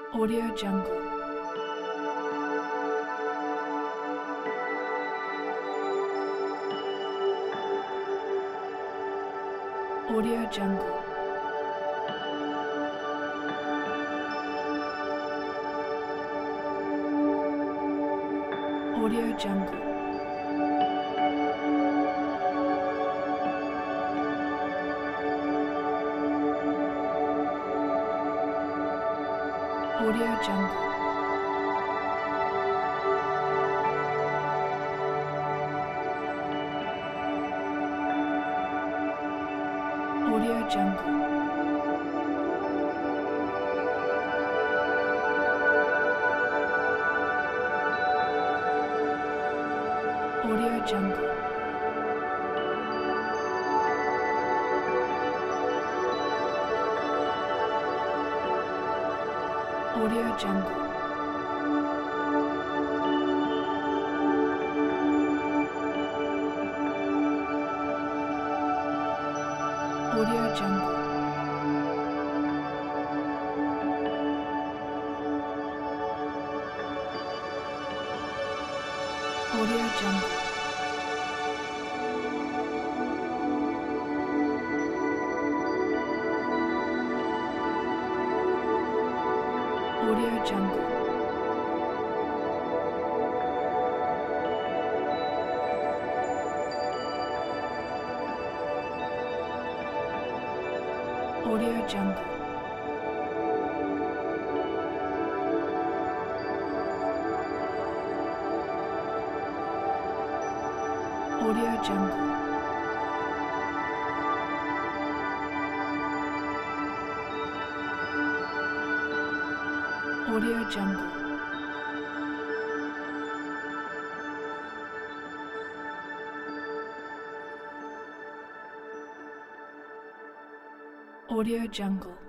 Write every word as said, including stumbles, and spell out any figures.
Audio Jungle. Audio Jungle. Audio Jungle. Audio Jungle. Audio Jungle. Audio Jungle. Audio Jungle. Audio Jungle. Audio Jungle. Audio Jungle. Audio Jungle. Audio Jungle. Audio Jungle. Audio Jungle.